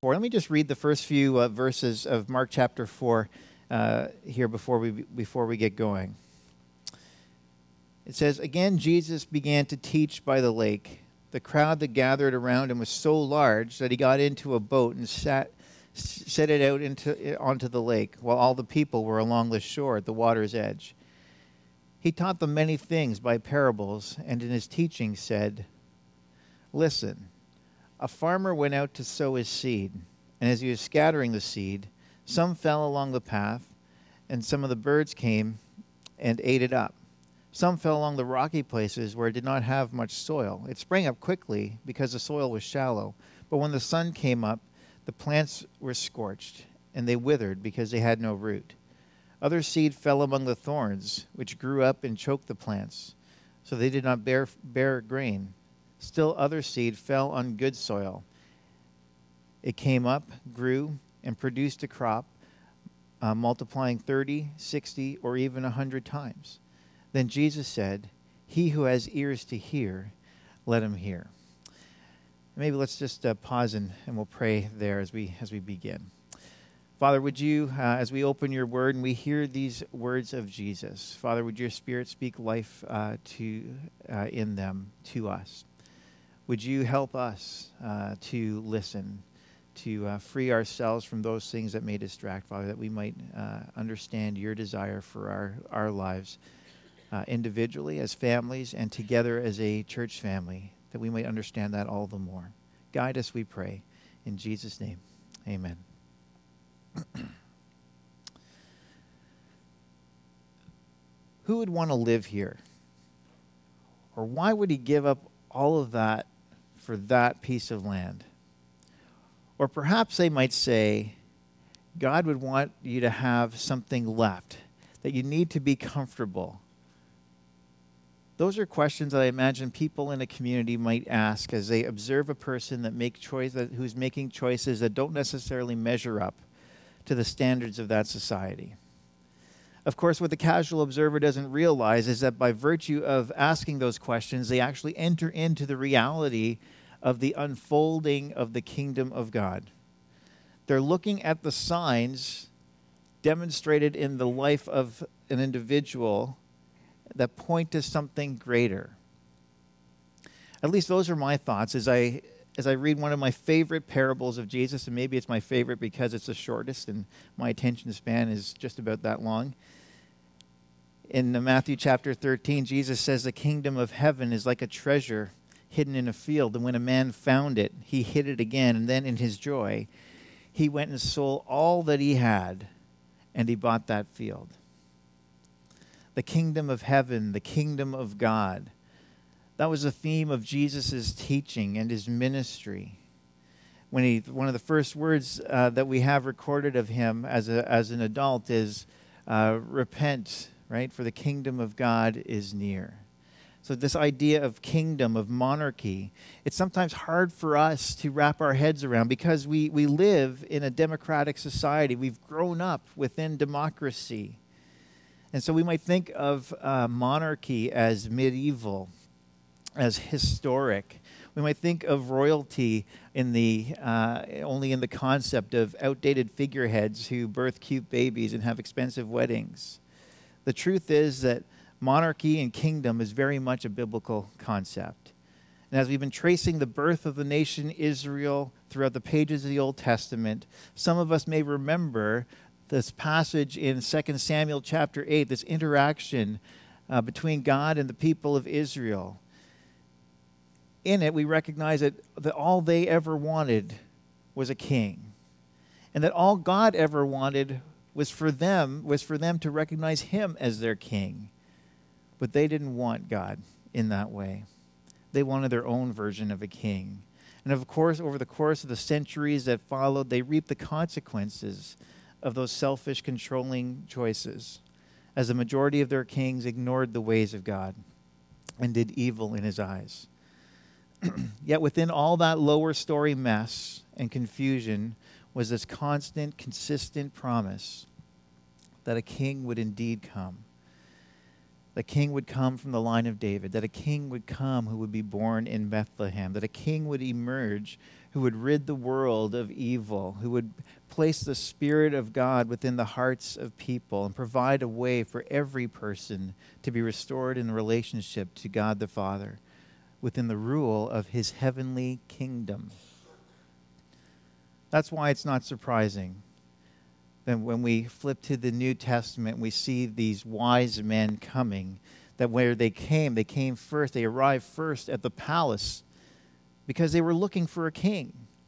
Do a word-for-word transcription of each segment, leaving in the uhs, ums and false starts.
Let me just read the first few uh, verses of Mark chapter four uh, here before we before we get going. It says, "Again, Jesus began to teach by the lake. The crowd that gathered around him was so large that he got into a boat and sat set it out into onto the lake, while all the people were along the shore at the water's edge. He taught them many things by parables, and in his teaching said, 'Listen, a farmer went out to sow his seed, and as he was scattering the seed, some fell along the path, and some of the birds came and ate it up. Some fell along the rocky places where it did not have much soil. It sprang up quickly because the soil was shallow, but when the sun came up, the plants were scorched, and they withered because they had no root. Other seed fell among the thorns, which grew up and choked the plants, so they did not bear, bear grain. Still other seed fell on good soil. It came up, grew, and produced a crop, uh, multiplying thirty, sixty, or even a hundred times.' Then Jesus said, 'He who has ears to hear, let him hear.'" Maybe let's just uh, pause and, and we'll pray there as we as we begin. Father, would you, uh, as we open your word and we hear these words of Jesus, Father, would your Spirit speak life uh, to uh, in them to us? Would you help us uh, to listen, to uh, free ourselves from those things that may distract, Father, that we might uh, understand your desire for our, our lives uh, individually, as families, and together as a church family, that we might understand that all the more. Guide us, we pray. In Jesus' name, amen. Who would want to live here? Or why would he give up all of that for that piece of land? Or perhaps they might say, God would want you to have something left, that you need to be comfortable. Those are questions that I imagine people in a community might ask as they observe a person that make choice that who's making choices that don't necessarily measure up to the standards of that society. Of course, what the casual observer doesn't realize is that by virtue of asking those questions, they actually enter into the reality of the unfolding of the kingdom of God. They're looking at the signs demonstrated in the life of an individual that point to something greater. At least those are my thoughts as I as I read one of my favorite parables of Jesus, and maybe it's my favorite because it's the shortest and my attention span is just about that long. In Matthew chapter thirteen, Jesus says the kingdom of heaven is like a treasure hidden in a field, and when a man found it, he hid it again, and then in his joy, he went and sold all that he had, and he bought that field. The kingdom of heaven, the kingdom of God. That was the theme of Jesus' teaching and his ministry. When he, one of the first words uh, that we have recorded of him as a as an adult is uh, repent, right? For the kingdom of God is near. So this idea of kingdom, of monarchy, it's sometimes hard for us to wrap our heads around because we, we live in a democratic society. We've grown up within democracy. And so we might think of uh, monarchy as medieval, as historic. We might think of royalty in the uh, only in the concept of outdated figureheads who birth cute babies and have expensive weddings. The truth is that monarchy and kingdom is very much a biblical concept. And as we've been tracing the birth of the nation Israel throughout the pages of the Old Testament, some of us may remember this passage in Second Samuel chapter eight, this interaction uh, between God and the people of Israel. In it, we recognize that, that all they ever wanted was a king. And that all God ever wanted was for them, was for them to recognize him as their king. But they didn't want God in that way. They wanted their own version of a king. And of course, over the course of the centuries that followed, they reaped the consequences of those selfish, controlling choices, as the majority of their kings ignored the ways of God and did evil in his eyes. Yet within all that lower story mess and confusion was this constant, consistent promise that a king would indeed come. The king would come from the line of David, that a king would come who would be born in Bethlehem, that a king would emerge who would rid the world of evil, who would place the Spirit of God within the hearts of people and provide a way for every person to be restored in relationship to God the Father within the rule of his heavenly kingdom. That's why it's not surprising that when we flip to the New Testament, we see these wise men coming, that where they came, they came first, they arrived first at the palace because they were looking for a king.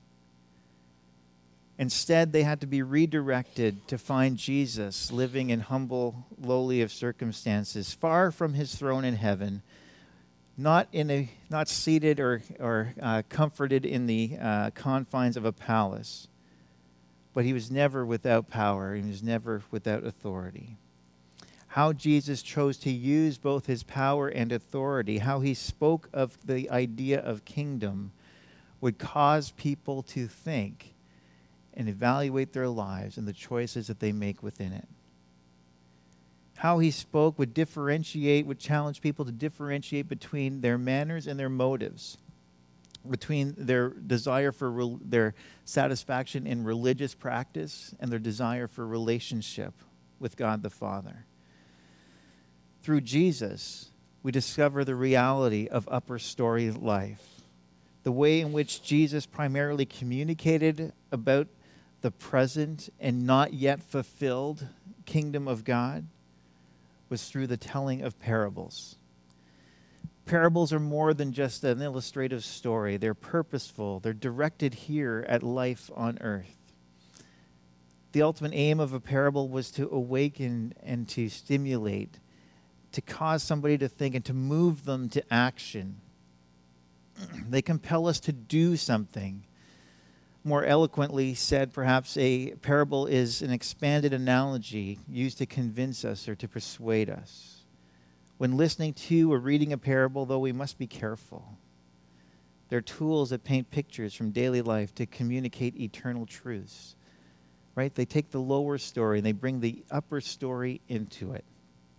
Instead, they had to be redirected to find Jesus living in humble, lowly of circumstances, far from his throne in heaven, not in a not seated or, or uh, comforted in the uh, confines of a palace. But he was never without power. He was never without authority. How Jesus chose to use both his power and authority, how he spoke of the idea of kingdom, would cause people to think and evaluate their lives and the choices that they make within it. How he spoke would differentiate, would challenge people to differentiate between their manners and their motives, between their desire for re- their satisfaction in religious practice and their desire for relationship with God the Father. Through Jesus, we discover the reality of upper story life, the way in which Jesus primarily communicated about the present and not yet fulfilled kingdom of God was through the telling of parables. Parables are more than just an illustrative story. They're purposeful. They're directed here at life on earth. The ultimate aim of a parable was to awaken and to stimulate, to cause somebody to think and to move them to action. They compel us to do something. More eloquently said, perhaps a parable is an expanded analogy used to convince us or to persuade us. When listening to or reading a parable, though, we must be careful. They're tools that paint pictures from daily life to communicate eternal truths, right? They take the lower story and they bring the upper story into it.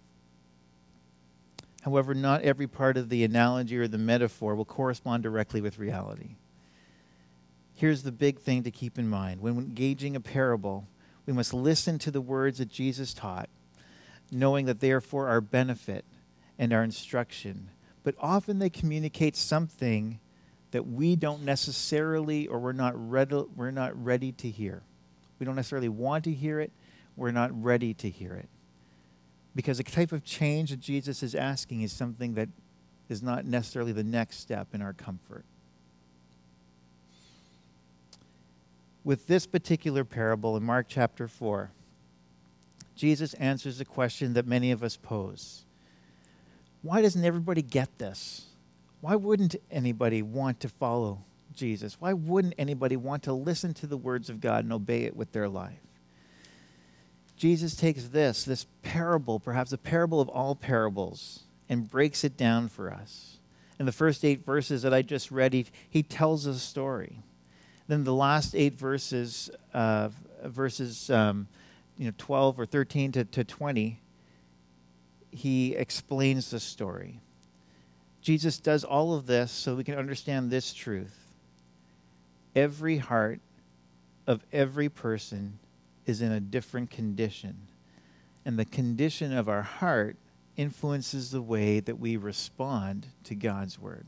However, not every part of the analogy or the metaphor will correspond directly with reality. Here's the big thing to keep in mind. When engaging a parable, we must listen to the words that Jesus taught, knowing that they are for our benefit and our instruction. But often they communicate something that we don't necessarily, or we're not ready, we're not ready to hear. We don't necessarily want to hear it. We're not ready to hear it. Because the type of change that Jesus is asking is something that is not necessarily the next step in our comfort. With this particular parable in Mark chapter four, Jesus answers a question that many of us pose. Why doesn't everybody get this? Why wouldn't anybody want to follow Jesus? Why wouldn't anybody want to listen to the words of God and obey it with their life? Jesus takes this, this parable, perhaps the parable of all parables, and breaks it down for us. In the first eight verses that I just read, he, he tells a story. Then the last eight verses, uh, verses um, you know, twelve or thirteen to, to twenty, he explains the story. Jesus does all of this so we can understand this truth. Every heart of every person is in a different condition. And the condition of our heart influences the way that we respond to God's word.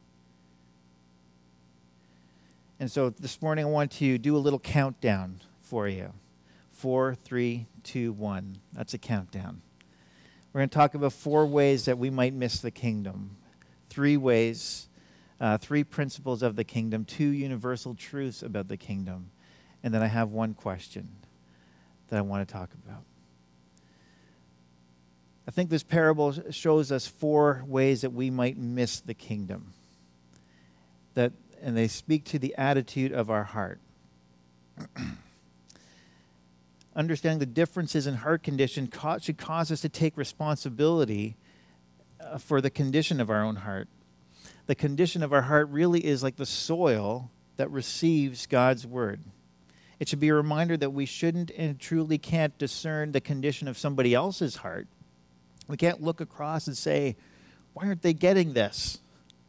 And so this morning I want to do a little countdown for you. Four, three, two, one. That's a countdown. We're going to talk about four ways that we might miss the kingdom. Three ways, uh, three principles of the kingdom, two universal truths about the kingdom. And then I have one question that I want to talk about. I think this parable shows us four ways that we might miss the kingdom. That, and they speak to the attitude of our heart. Understanding the differences in heart condition ca- should cause us to take responsibility uh, for the condition of our own heart. The condition of our heart really is like the soil that receives God's word. It should be a reminder that we shouldn't and truly can't discern the condition of somebody else's heart We can't look across and say, why aren't they getting this?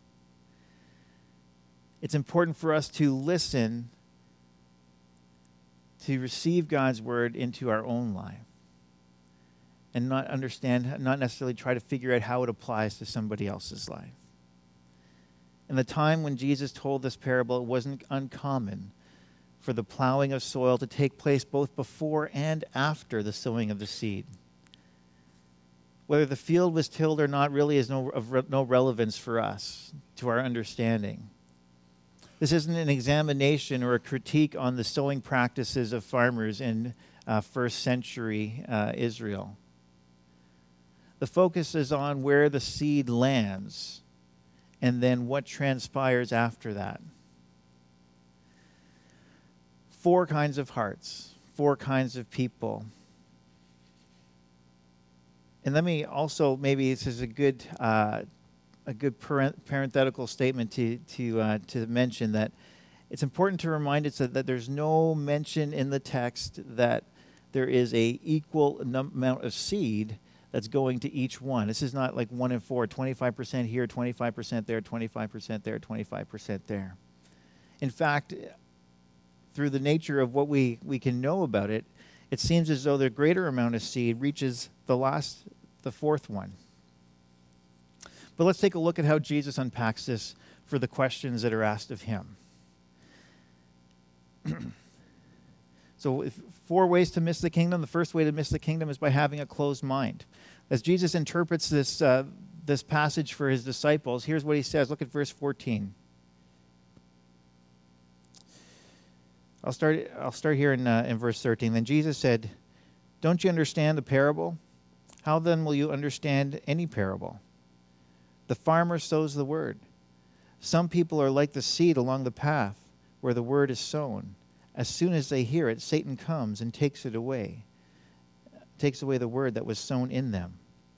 It's important for us to listen, to receive God's word into our own life, and not understand, not necessarily try to figure out how it applies to somebody else's life. In the time when Jesus told this parable, it wasn't uncommon for the plowing of soil to take place both before and after the sowing of the seed. Whether the field was tilled or not really is no, of no relevance for us, to our understanding. This isn't an examination or a critique on the sowing practices of farmers in uh, first century uh, Israel. The focus is on where the seed lands and then what transpires after that. Four kinds of hearts, four kinds of people. And let me also, maybe this is a good uh, a good parent, parenthetical statement to to uh, to mention that it's important to remind us that, that there's no mention in the text that there is a equal num- amount of seed that's going to each one. This is not like one in four, twenty-five percent here, twenty-five percent there, twenty-five percent there, twenty-five percent there. In fact, through the nature of what we, we can know about it, it seems as though the greater amount of seed reaches the last, the fourth one. But let's take a look at how Jesus unpacks this for the questions that are asked of him. So if, four ways to miss the kingdom. The first way to miss the kingdom is by having a closed mind. As Jesus interprets this, uh, this passage for his disciples, here's what he says. Look at verse fourteen. I'll start, I'll start here in, uh, in verse thirteen. Then Jesus said, "Don't you understand the parable? How then will you understand any parable? The farmer sows the word. Some people are like the seed along the path where the word is sown. As soon as they hear it, Satan comes and takes it away, takes away the word that was sown in them."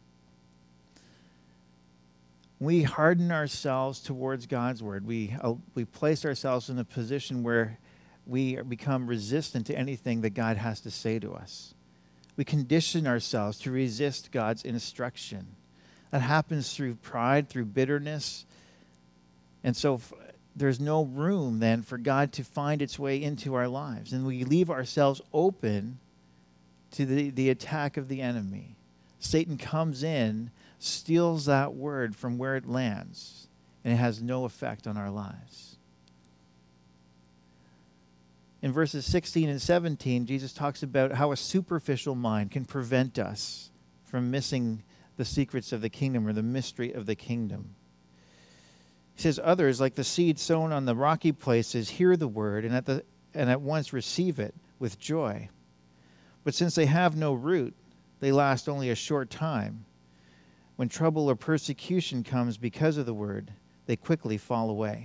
We harden ourselves towards God's word. We, uh, we place ourselves in a position where we become resistant to anything that God has to say to us. We condition ourselves to resist God's instruction. That happens through pride, through bitterness. And so f- there's no room then for God to find its way into our lives. And we leave ourselves open to the, the attack of the enemy. Satan comes in, steals that word from where it lands, and it has no effect on our lives. In verses sixteen and seventeen, Jesus talks about how a superficial mind can prevent us from missing the secrets of the kingdom or the mystery of the kingdom. He says, "Others, like the seed sown on the rocky places, hear the word and at, the, and at once receive it with joy. But since they have no root, they last only a short time. When trouble or persecution comes because of the word, they quickly fall away."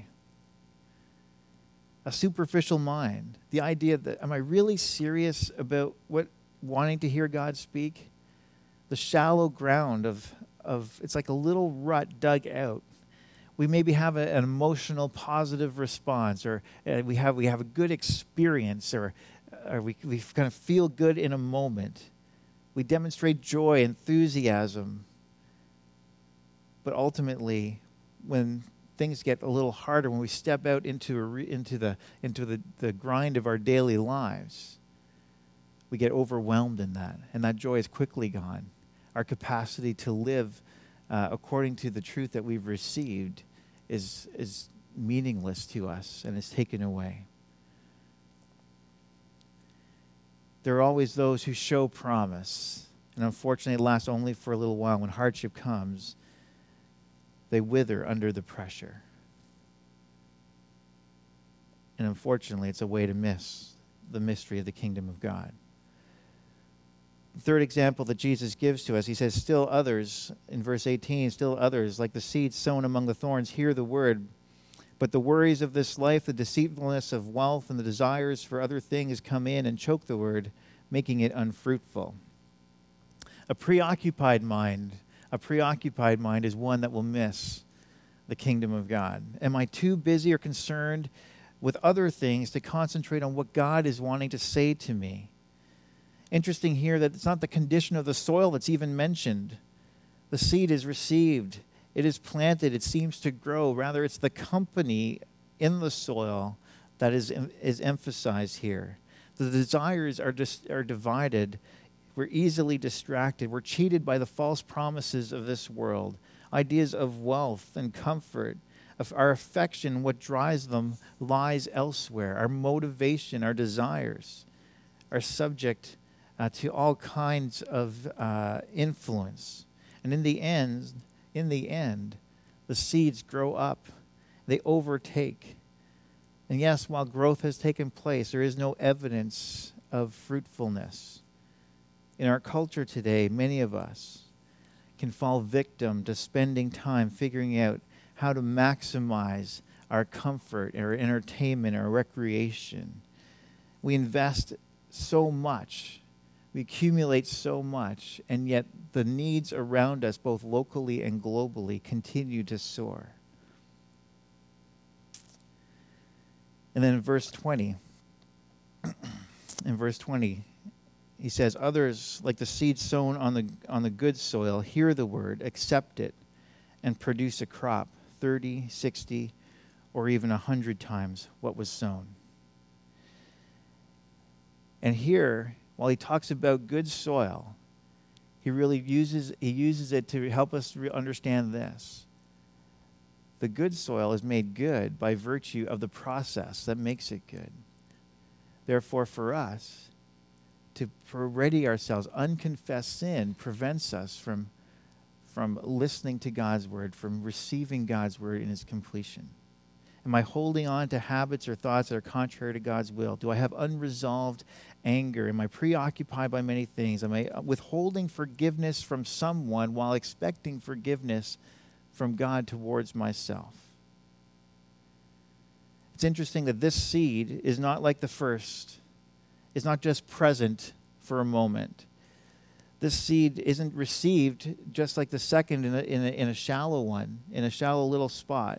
A superficial mind, the idea that, am I really serious about what wanting to hear God speak? The shallow ground of, of it's like a little rut dug out. We maybe have a, an emotional positive response, or uh, we have we have a good experience, or, or we, we kind of feel good in a moment. We demonstrate joy, enthusiasm. But ultimately, when things get a little harder, when we step out into a re, into the into the, the grind of our daily lives, we get overwhelmed in that, and that joy is quickly gone. Our capacity to live uh, according to the truth that we've received is is meaningless to us and is taken away. There are always those who show promise, and unfortunately it lasts only for a little while. When hardship comes, they wither under the pressure. And unfortunately, it's a way to miss the mystery of the kingdom of God. The third example that Jesus gives to us, he says, still others, in verse eighteen, still others, like the seed sown among the thorns, hear the word. But the worries of this life, the deceitfulness of wealth, and the desires for other things come in and choke the word, making it unfruitful. A preoccupied mind A preoccupied mind is one that will miss the kingdom of God. Am I too busy or concerned with other things to concentrate on what God is wanting to say to me? Interesting here that it's not the condition of the soil that's even mentioned. The seed is received. It is planted. It seems to grow. Rather, it's the company in the soil that is, is emphasized here. The desires are, dis, are divided. We're easily distracted. We're cheated by the false promises of this world. Ideas of wealth and comfort, of our affection, what drives them lies elsewhere. Our motivation, our desires are subject uh, to all kinds of uh, influence. And in the end, in the end, the seeds grow up. They overtake. And yes, while growth has taken place, there is no evidence of fruitfulness. In our culture today, many of us can fall victim to spending time figuring out how to maximize our comfort, our entertainment, our recreation. We invest so much, we accumulate so much, and yet the needs around us, both locally and globally, continue to soar. And then in verse twenty, in verse twenty, he says, others, like the seed sown on the on the good soil, hear the word, accept it, and produce a crop, thirty, sixty, or even a hundred times what was sown. And here, while he talks about good soil, he really uses he uses it to help us re- understand this. The good soil is made good by virtue of the process that makes it good. Therefore, for us, to ready ourselves, unconfessed sin prevents us from, from listening to God's word, from receiving God's word in its completion. Am I holding on to habits or thoughts that are contrary to God's will? Do I have unresolved anger? Am I preoccupied by many things? Am I withholding forgiveness from someone while expecting forgiveness from God towards myself? It's interesting that this seed is not like the first. It's not just present for a moment. This seed isn't received just like the second in a, in a, in a shallow one, in a shallow little spot.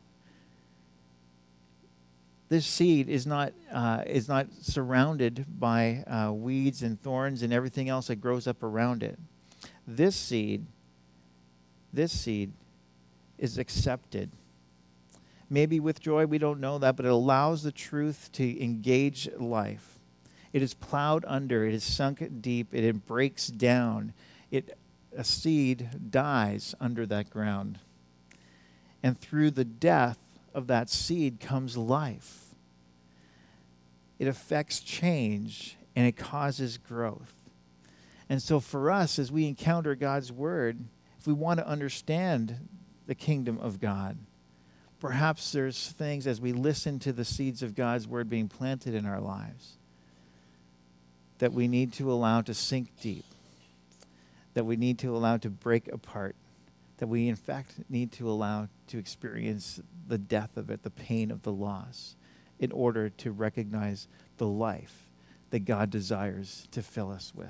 This seed is not uh, is not surrounded by uh, weeds and thorns and everything else that grows up around it. This seed, this seed is accepted. Maybe with joy, we don't know that, but it allows the truth to engage life. It is plowed under, it is sunk deep, it breaks down. It, a seed dies under that ground. And through the death of that seed comes life. It affects change and it causes growth. And so for us, as we encounter God's word, if we want to understand the kingdom of God, perhaps there's things as we listen to the seeds of God's word being planted in our lives that we need to allow to sink deep, that we need to allow to break apart, that we in fact need to allow to experience the death of it, the pain of the loss, in order to recognize the life that God desires to fill us with.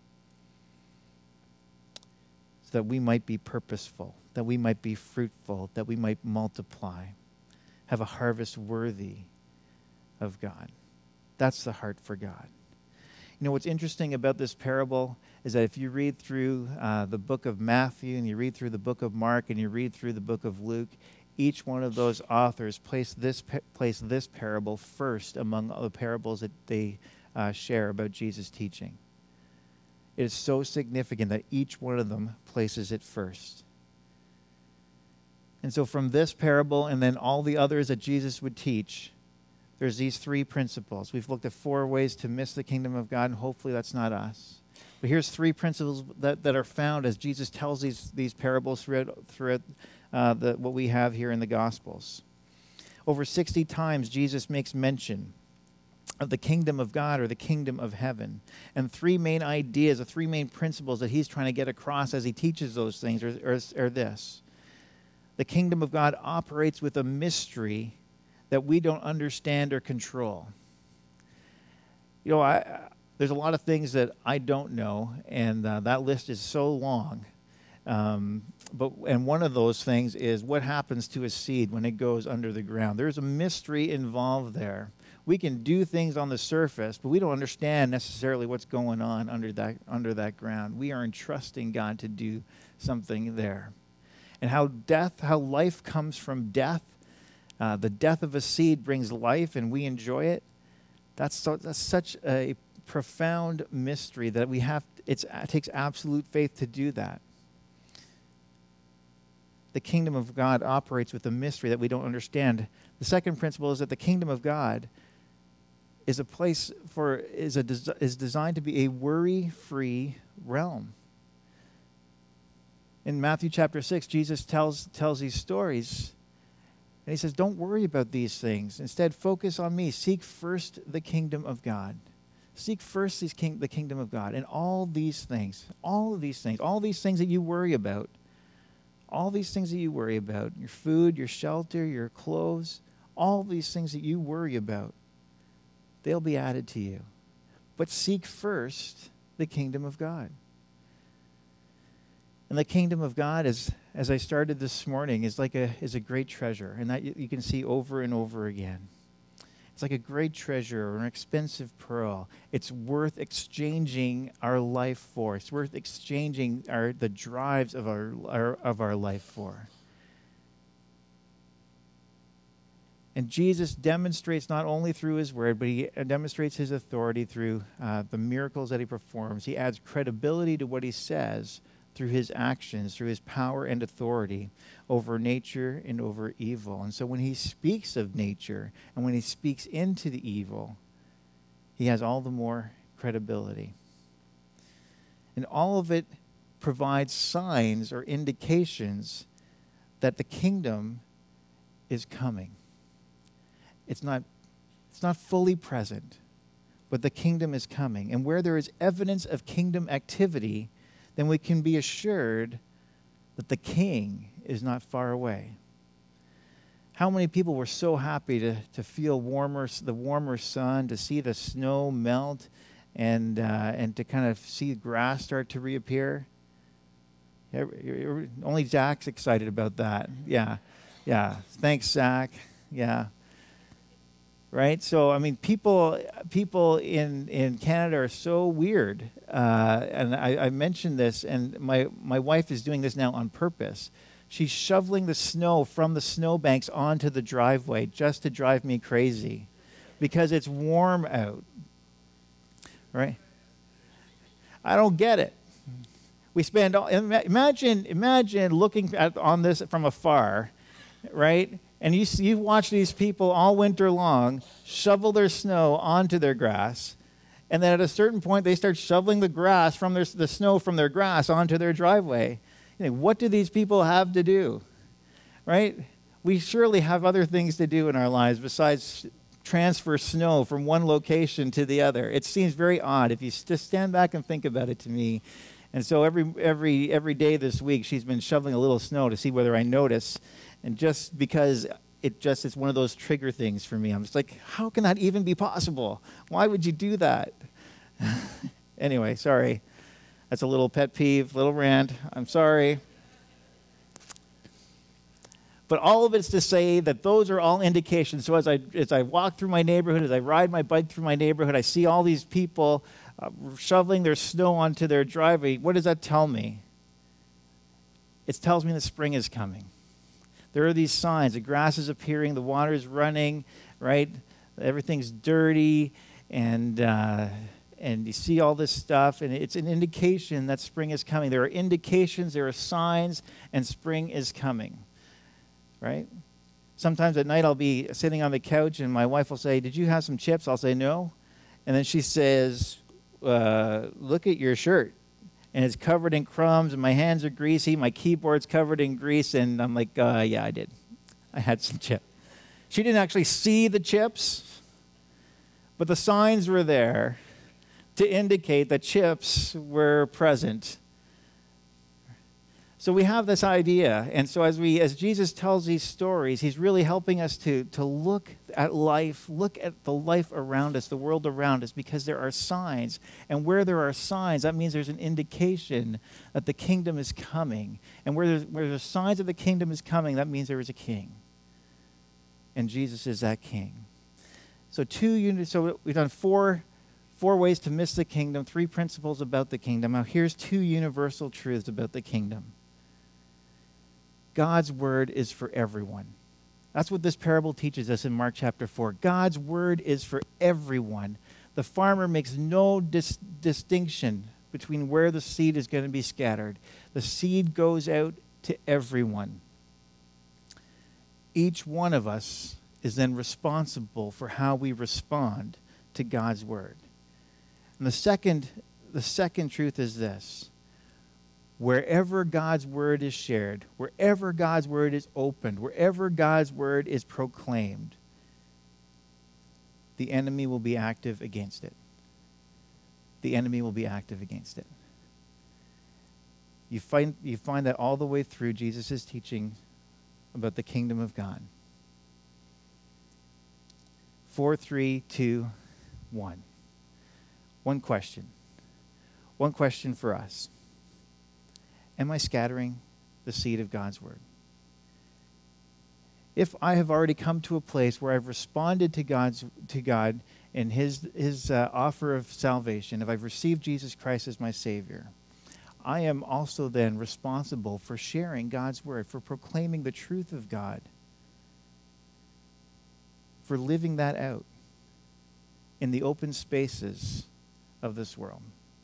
So that we might be purposeful, that we might be fruitful, that we might multiply, have a harvest worthy of God. That's the heart for God. You know, what's interesting about this parable is that if you read through uh, the book of Matthew and you read through the book of Mark and you read through the book of Luke, each one of those authors place this, place this parable first among all the parables that they uh, share about Jesus' teaching. It is so significant that each one of them places it first. And so from this parable and then all the others that Jesus would teach, there's these three principles. We've looked at four ways to miss the kingdom of God, and hopefully that's not us. But here's three principles that, that are found as Jesus tells these, these parables throughout, throughout uh, the, what we have here in the Gospels. Over sixty times, Jesus makes mention of the kingdom of God or the kingdom of heaven. And three main ideas, the three main principles that he's trying to get across as he teaches those things are, are, are this. The kingdom of God operates with a mystery that we don't understand or control. You know, I, there's a lot of things that I don't know, and uh, that list is so long. Um, but and one of those things is what happens to a seed when it goes under the ground. There's a mystery involved there. We can do things on the surface, but we don't understand necessarily what's going on under that under that ground. We are entrusting God to do something there. And how death, how life comes from death. Uh, the death of a seed brings life, and we enjoy it. That's, so, that's such a profound mystery that we have. It's, it takes absolute faith to do that. The kingdom of God operates with a mystery that we don't understand. The second principle is that the kingdom of God is a place for is a is designed to be a worry-free realm. In Matthew chapter six, Jesus tells tells these stories. And he says, don't worry about these things. Instead, focus on me. Seek first the kingdom of God. Seek first these king, the kingdom of God. And all these things, all of these things, all these things that you worry about, all these things that you worry about, your food, your shelter, your clothes, all these things that you worry about, they'll be added to you. But seek first the kingdom of God. And the kingdom of God, is, as I started this morning, is like a is a great treasure, and that you, you can see over and over again. It's like a great treasure or an expensive pearl. It's worth exchanging our life for. It's worth exchanging our the drives of our, our of our life for. And Jesus demonstrates not only through his word, but he demonstrates his authority through uh, the miracles that he performs. He adds credibility to what he says through his actions, through his power and authority over nature and over evil. And so when he speaks of nature and when he speaks into the evil, he has all the more credibility. And all of it provides signs or indications that the kingdom is coming. It's not, it's not fully present, but the kingdom is coming. And where there is evidence of kingdom activity, then we can be assured that the king is not far away. How many people were so happy to, to feel warmer, the warmer sun, to see the snow melt, and uh, and to kind of see grass start to reappear? Only Zach's excited about that. Yeah, yeah. Thanks, Zach. Yeah. Right? So, I mean, people people in, in Canada are so weird. Uh, and I, I mentioned this, and my, my wife is doing this now on purpose. She's shoveling the snow from the snowbanks onto the driveway just to drive me crazy because it's warm out. Right? I don't get it. We spend all, imagine imagine looking at on this from afar, right? And you you watch these people all winter long shovel their snow onto their grass, and then at a certain point they start shoveling the grass from their the snow from their grass onto their driveway. You know, what do these people have to do, right? We surely have other things to do in our lives besides transfer snow from one location to the other. It seems very odd if you just stand back and think about it to me. And so every every every day this week she's been shoveling a little snow to see whether I notice. And just because it just is one of those trigger things for me, I'm just like, how can that even be possible? Why would you do that? Anyway, sorry. That's a little pet peeve, little rant. I'm sorry. But all of it's to say that those are all indications. So as I as I walk through my neighborhood, as I ride my bike through my neighborhood, I see all these people uh, shoveling their snow onto their driveway. What does that tell me? It tells me that spring is coming. There are these signs. The grass is appearing. The water is running, right? Everything's dirty, and uh, and you see all this stuff, and it's an indication that spring is coming. There are indications, there are signs, and spring is coming, right? Sometimes at night I'll be sitting on the couch, and my wife will say, "Did you have some chips?" I'll say, "No." And then she says, uh, "Look at your shirt. And it's covered in crumbs, and my hands are greasy, my keyboard's covered in grease," and I'm like, uh, yeah, I did. I had some chips. She didn't actually see the chips, but the signs were there to indicate that chips were present. So we have this idea, and so as we, as Jesus tells these stories, he's really helping us to, to look at life, look at the life around us, the world around us, because there are signs. And where there are signs, that means there's an indication that the kingdom is coming. And where there's, where there's signs that the kingdom is coming, that means there is a king. And Jesus is that king. So two units, so we've done four Four ways to miss the kingdom, three principles about the kingdom. Now here's two universal truths about the kingdom. God's word is for everyone. That's what this parable teaches us in Mark chapter four. God's word is for everyone. The farmer makes no dis- distinction between where the seed is going to be scattered. The seed goes out to everyone. Each one of us is then responsible for how we respond to God's word. And the second, the second truth is this. Wherever God's word is shared, wherever God's word is opened, wherever God's word is proclaimed, the enemy will be active against it. The enemy will be active against it. You find, you find that all the way through Jesus' teaching about the kingdom of God. Four, three, two, one. One question. One question for us. Am I scattering the seed of God's word? If I have already come to a place where I've responded to God's to God and His His uh, offer of salvation, if I've received Jesus Christ as my Savior, I am also then responsible for sharing God's word, for proclaiming the truth of God, for living that out in the open spaces of this world.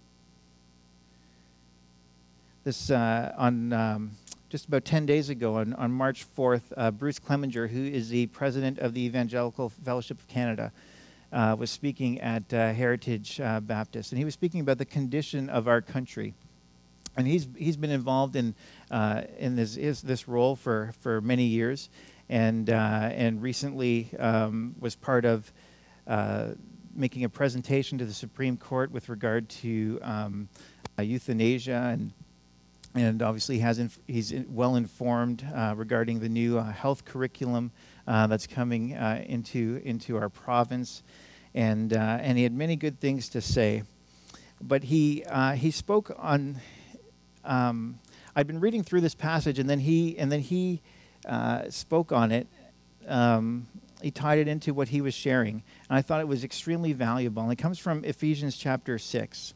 This uh, on um, just about ten days ago, on, on March fourth, uh, Bruce Clemenger, who is the president of the Evangelical Fellowship of Canada, uh, was speaking at uh, Heritage uh, Baptist, and he was speaking about the condition of our country. And he's he's been involved in uh, in this is this role for, for many years, and uh, and recently um, was part of uh, making a presentation to the Supreme Court with regard to um, uh, euthanasia, and and obviously has inf- he's in, well informed uh, regarding the new uh, health curriculum uh, that's coming uh, into into our province, and uh, and he had many good things to say, but he uh, he spoke on. Um, I'd been reading through this passage, and then he and then he uh, spoke on it. Um, he tied it into what he was sharing, and I thought it was extremely valuable. And it comes from Ephesians chapter six.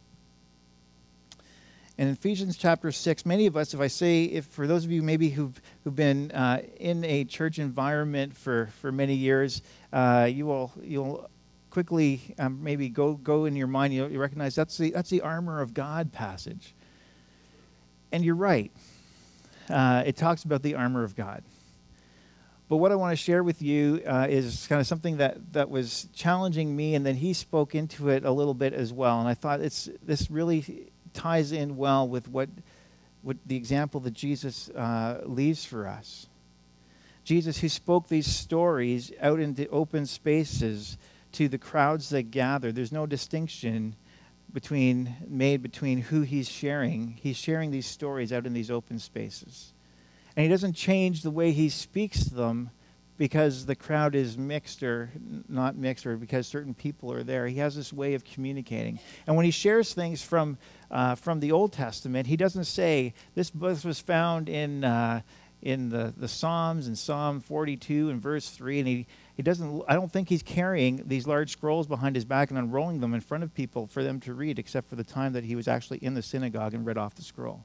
And in Ephesians chapter six, many of us, if I say, if for those of you maybe who've who've been uh, in a church environment for, for many years, uh, you will you'll quickly um, maybe go go in your mind. You, you recognize that's the that's the armor of God passage. And you're right. Uh, it talks about the armor of God. But what I want to share with you uh, is kind of something that, that was challenging me, and then he spoke into it a little bit as well. And I thought it's this really ties in well with what, what the example that Jesus uh, leaves for us. Jesus, who spoke these stories out into open spaces to the crowds that gather. There's no distinction between made between who he's sharing. He's sharing these stories out in these open spaces. And he doesn't change the way he speaks them because the crowd is mixed or not mixed or because certain people are there. He has this way of communicating. And when he shares things from uh, from the Old Testament, he doesn't say, this book was found in uh, in the, the Psalms, in Psalm forty-two and verse three, and he He doesn't. I don't think he's carrying these large scrolls behind his back and unrolling them in front of people for them to read, except for the time that he was actually in the synagogue and read off the scroll.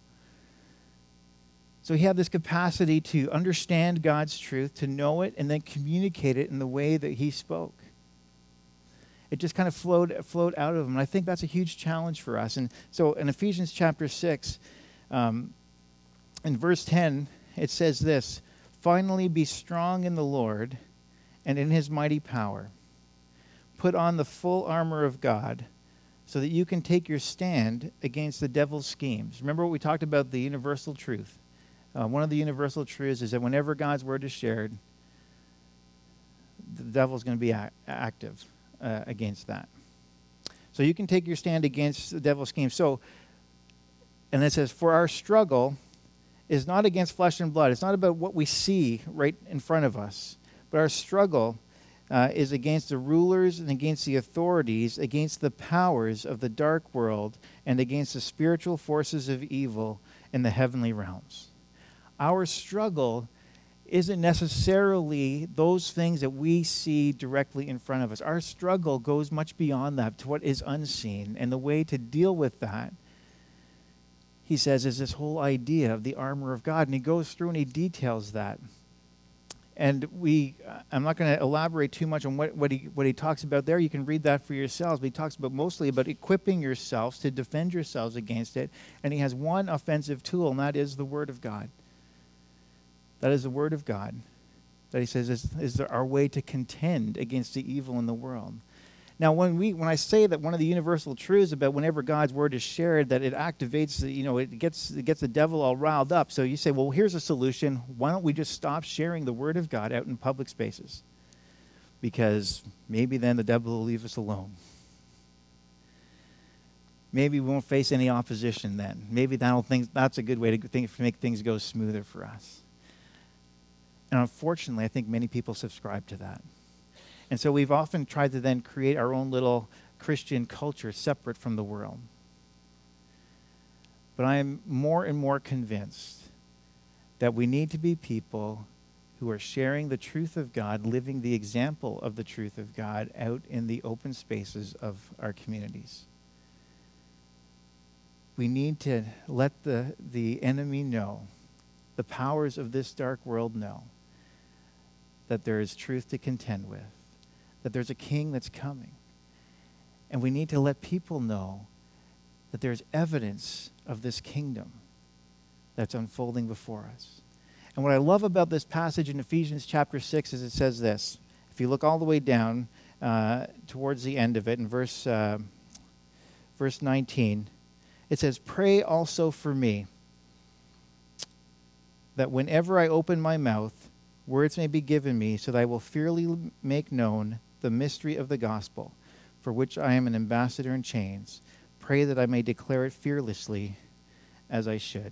So he had this capacity to understand God's truth, to know it, and then communicate it in the way that he spoke. It just kind of flowed flowed out of him, and I think that's a huge challenge for us. And so in Ephesians chapter six, um, in verse ten, it says this: "Finally, be strong in the Lord and in his mighty power. Put on the full armor of God so that you can take your stand against the devil's schemes." Remember what we talked about, the universal truth. Uh, one of the universal truths is that whenever God's word is shared, the devil's going to be a- active uh, against that. So you can take your stand against the devil's schemes. So, and it says, "For our struggle is not against flesh and blood." It's not about what we see right in front of us. But our struggle uh, is against the rulers and against the authorities, against the powers of the dark world, and against the spiritual forces of evil in the heavenly realms. Our struggle isn't necessarily those things that we see directly in front of us. Our struggle goes much beyond that to what is unseen, and the way to deal with that he says, is this whole idea of the armor of God. And he goes through and he details that. And we, I'm not going to elaborate too much on what, what, he, what he talks about there. You can read that for yourselves. But he talks about mostly about equipping yourselves to defend yourselves against it. And he has one offensive tool, and that is the Word of God. That is the Word of God. That he says is, is our way to contend against the evil in the world. Now, when we when I say that one of the universal truths about whenever God's Word is shared, that it activates, the, you know, it gets it gets the devil all riled up. So you say, well, here's a solution. Why don't we just stop sharing the Word of God out in public spaces? Because maybe then the devil will leave us alone. Maybe we won't face any opposition then. Maybe that'll think, that's a good way to think, make things go smoother for us. And unfortunately, I think many people subscribe to that. And so we've often tried to then create our own little Christian culture separate from the world. But I am more and more convinced that we need to be people who are sharing the truth of God, living the example of the truth of God out in the open spaces of our communities. We need to let the, the enemy know, the powers of this dark world know, that there is truth to contend with, that there's a king that's coming. And we need to let people know that there's evidence of this kingdom that's unfolding before us. And what I love about this passage in Ephesians chapter six is it says this. If you look all the way down uh, towards the end of it, in verse, uh, verse nineteen, it says, "Pray also for me, that whenever I open my mouth, words may be given me, so that I will fearly make known the mystery of the gospel, for which I am an ambassador in chains. Pray that I may declare it fearlessly as I should."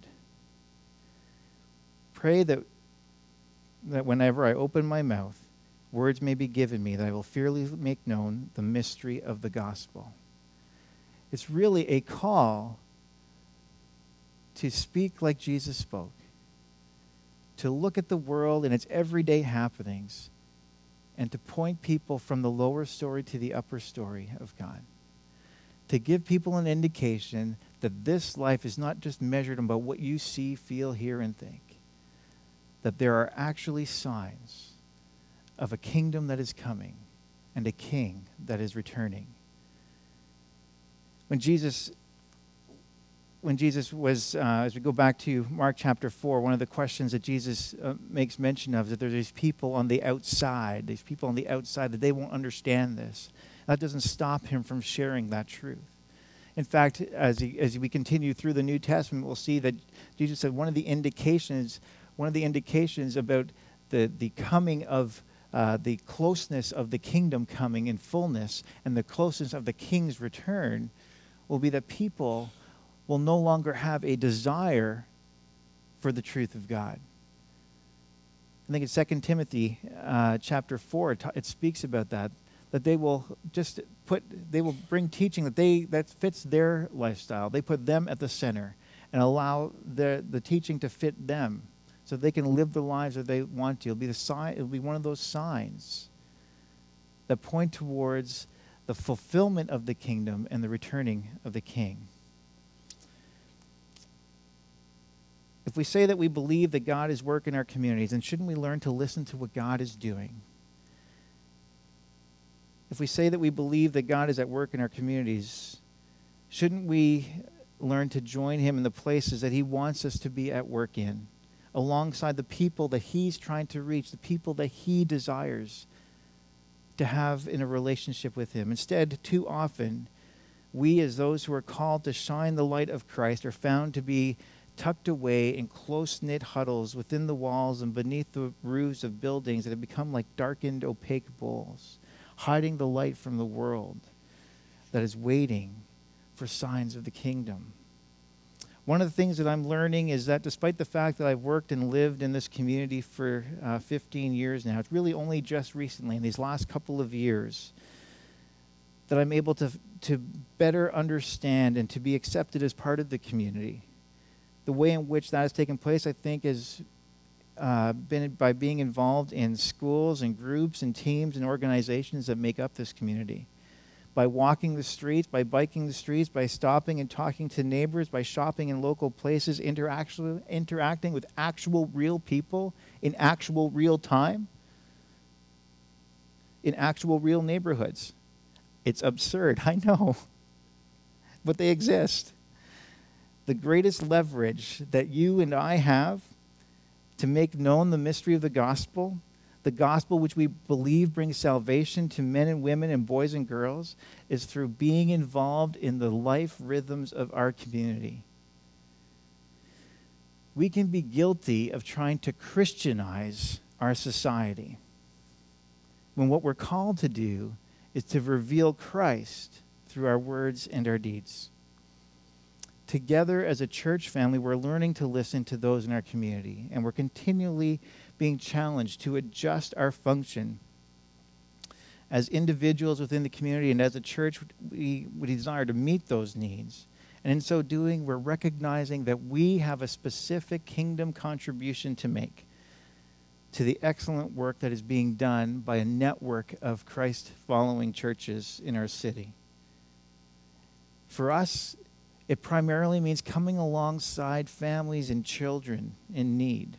Pray that, that whenever I open my mouth, words may be given me, that I will fearly make known the mystery of the gospel. It's really a call to speak like Jesus spoke, to look at the world and its everyday happenings, and to point people from the lower story to the upper story of God. To give people an indication that this life is not just measured about what you see, feel, hear, and think. That there are actually signs of a kingdom that is coming and a king that is returning. When Jesus When Jesus was, uh, as we go back to Mark chapter four, one of the questions that Jesus uh, makes mention of is that there's these people on the outside, these people on the outside that they won't understand this. That doesn't stop him from sharing that truth. In fact, as, he, as we continue through the New Testament, we'll see that Jesus said one of the indications, one of the indications about the, the coming of uh, the closeness of the kingdom coming in fullness and the closeness of the king's return will be that people will no longer have a desire for the truth of God. I think in Second Timothy uh, chapter four, it, ta- it speaks about that, that they will just put, they will bring teaching that they that fits their lifestyle. They put them at the center and allow the, the teaching to fit them so they can live the lives that they want to. It'll be, the sign, it'll be one of those signs that point towards the fulfillment of the kingdom and the returning of the king. If we say that we believe that God is working in our communities, then shouldn't we learn to listen to what God is doing? If we say that we believe that God is at work in our communities, shouldn't we learn to join him in the places that he wants us to be at work in, alongside the people that he's trying to reach, the people that he desires to have in a relationship with him? Instead, too often, we as those who are called to shine the light of Christ are found to be tucked away in close-knit huddles within the walls and beneath the roofs of buildings that have become like darkened, opaque bowls, hiding the light from the world that is waiting for signs of the kingdom. One of the things that I'm learning is that despite the fact that I've worked and lived in this community for uh, fifteen years now, it's really only just recently, in these last couple of years, that I'm able to, to better understand and to be accepted as part of the community. The way in which that has taken place, I think, has uh, been by being involved in schools and groups and teams and organizations that make up this community. by walking the streets, by biking the streets, by stopping and talking to neighbors, by shopping in local places, interaction, interacting with actual real people in actual real time, in actual real neighborhoods. It's absurd, I know, but they exist. The greatest leverage that you and I have to make known the mystery of the gospel, the gospel which we believe brings salvation to men and women and boys and girls, is through being involved in the life rhythms of our community. We can be guilty of trying to Christianize our society, when what we're called to do is to reveal Christ through our words and our deeds. Together as a church family, we're learning to listen to those in our community, and we're continually being challenged to adjust our function. As individuals within the community and as a church, we, we desire to meet those needs. And in so doing, we're recognizing that we have a specific kingdom contribution to make to the excellent work that is being done by a network of Christ-following churches in our city. For us, it primarily means coming alongside families and children in need.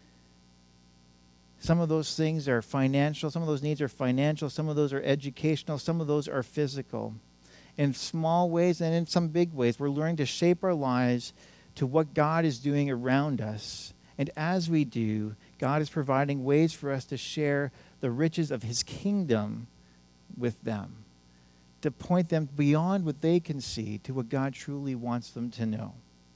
Some of those things are financial, some of those needs are financial, some of those are educational, some of those are physical. In small ways and in some big ways, we're learning to shape our lives to what God is doing around us. And as we do, God is providing ways for us to share the riches of his kingdom with them, to point them beyond what they can see to what God truly wants them to know.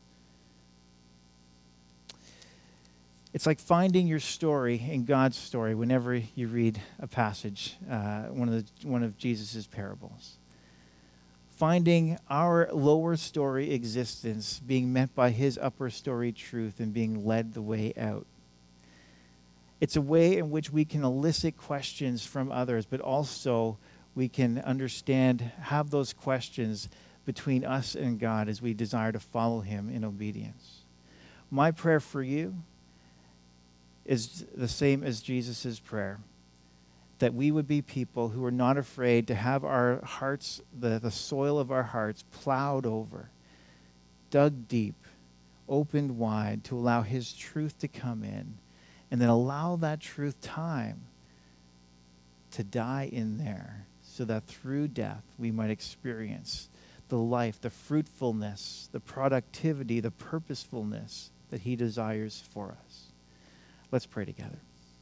It's like finding your story in God's story whenever you read a passage, uh, one of the, one of Jesus' parables. Finding our lower story existence being met by his upper story truth and being led the way out. It's a way in which we can elicit questions from others, but also we can understand, have those questions between us and God as we desire to follow him in obedience. My prayer for you is the same as Jesus' prayer, that we would be people who are not afraid to have our hearts, the, the soil of our hearts, plowed over, dug deep, opened wide to allow his truth to come in, and then allow that truth time to die in there so that through death we might experience the life, the fruitfulness, the productivity, the purposefulness that he desires for us. Let's pray together.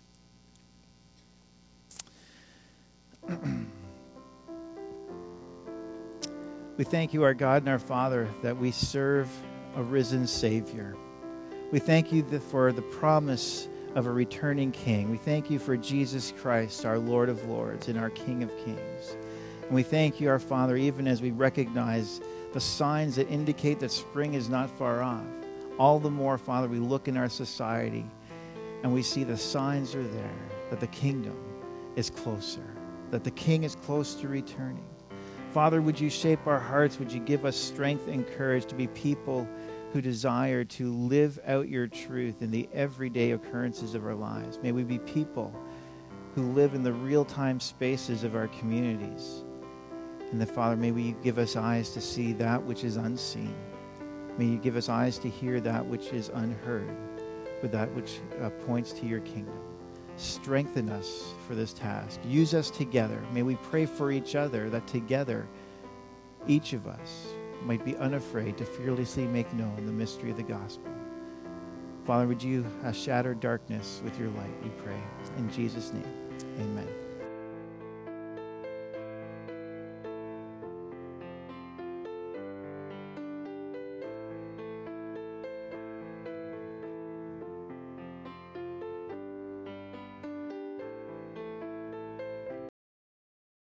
We thank you, our God and our Father, that we serve a risen Savior. We thank you for the promise of a returning King. We thank you for Jesus Christ, our Lord of Lords and our King of Kings. And we thank you, our Father, even as we recognize the signs that indicate that spring is not far off. All the more, Father, we look in our society and we see the signs are there that the kingdom is closer, that the King is close to returning. Father, would you shape our hearts? Would you give us strength and courage to be people who desire to live out your truth in the everyday occurrences of our lives? May we be people who live in the real-time spaces of our communities. And that, Father, may you give us eyes to see that which is unseen. May you give us eyes to hear that which is unheard, with that which uh, points to your kingdom. Strengthen us for this task. Use us together. May we pray for each other that together, each of us might be unafraid to fearlessly make known the mystery of the gospel. Father, would you uh, shatter darkness with your light, we pray. In Jesus' name, amen.